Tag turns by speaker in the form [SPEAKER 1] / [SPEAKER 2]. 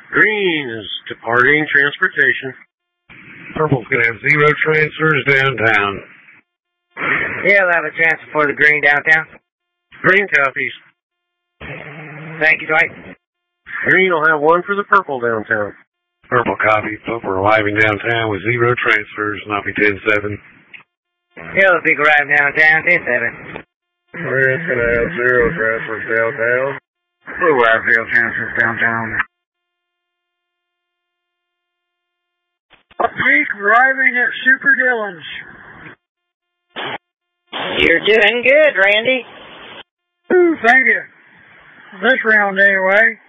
[SPEAKER 1] Green is departing transportation.
[SPEAKER 2] Purple's going to have 0 transfers downtown.
[SPEAKER 3] Yeah, I'll have a transfer for the green downtown.
[SPEAKER 1] Green copies.
[SPEAKER 3] Thank you, Dwight.
[SPEAKER 1] Green will have 1 for the purple downtown.
[SPEAKER 2] Purple copy. Purple arriving downtown with 0 transfers, and I'll be 10-7.
[SPEAKER 3] Yellow peak arriving downtown, 10-7.
[SPEAKER 4] Red's going to have 0 transfers downtown.
[SPEAKER 3] Blue will have 0 transfers downtown.
[SPEAKER 5] Peak arriving at Super Dillon's.
[SPEAKER 3] You're doing good, Randy.
[SPEAKER 5] Ooh, thank you. This round, anyway.